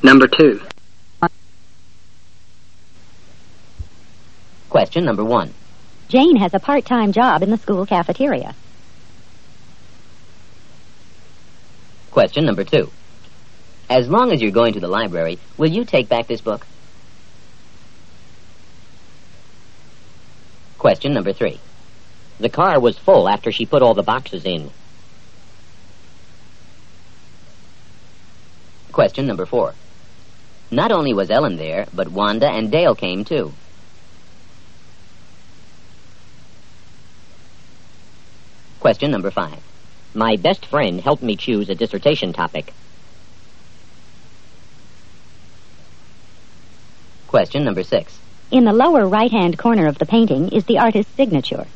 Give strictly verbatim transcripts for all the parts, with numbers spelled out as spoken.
Number two. Question number one. Jane has a part-time job in the school cafeteria. Question number two. As long as you're going to the library, will you take back this book? Question number three. The car was full after she put all the boxes in. Question number four. Not only was Ellen there, but Wanda and Dale came too. Question number five. My best friend helped me choose a dissertation topic. Question number six. In the lower right-hand corner of the painting is the artist's signature.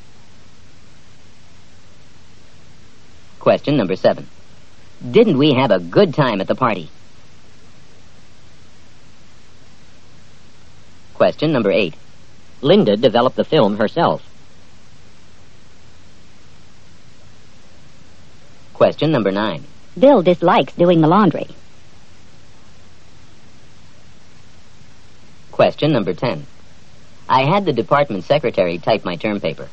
Question number seven. Didn't we have a good time at the party? Question number eight. Linda developed the film herself. Question number nine. Bill dislikes doing the laundry. Question number ten. I had the department secretary type my term paper.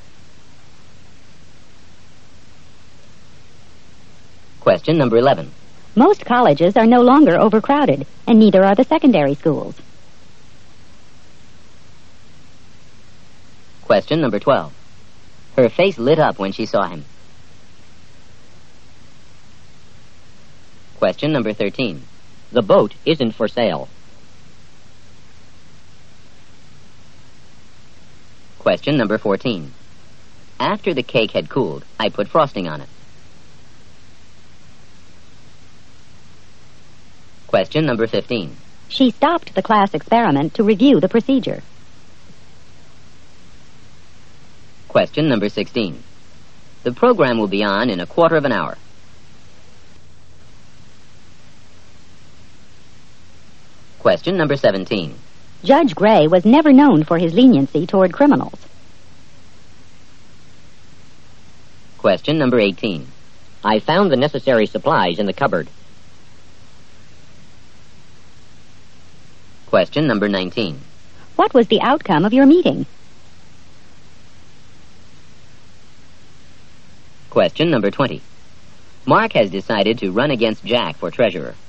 Question number eleven. Most colleges are no longer overcrowded, and neither are the secondary schools. Question number twelve. Her face lit up when she saw him. Question number thirteen. The boat isn't for sale. Question number fourteen. After the cake had cooled, I put frosting on it. Question number fifteen. She stopped the class experiment to review the procedure. Question number sixteen. The program will be on in a quarter of an hour. Question number seventeen. Judge Gray was never known for his leniency toward criminals. Question number eighteen. I found the necessary supplies in the cupboard. Question number nineteen. What was the outcome of your meeting? Question number twenty. Mark has decided to run against Jack for treasurer.